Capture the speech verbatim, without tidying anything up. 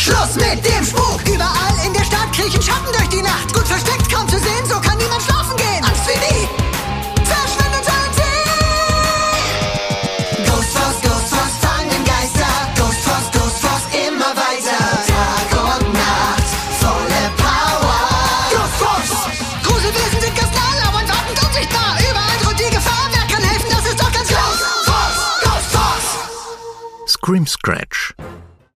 Schluss mit dem Spuk! Überall in der Stadt kriechen Schatten durch die Nacht. Gut versteckt, kaum zu sehen, so kann niemand schlafen gehen. Angst wie nie! Verschwindet sollen sie! Ghost Force, Ghost Force, fangen Geister. Ghost Force, Ghost Force, immer weiter. Tag und Nacht, volle Power. Ghost Force! Gruselwesen sind ganz nah, lauern, warten unsichtbar. Überall droht die Gefahr, wer kann helfen, das ist doch ganz klar. Ghost Force, Ghost Force! Scream Scratch,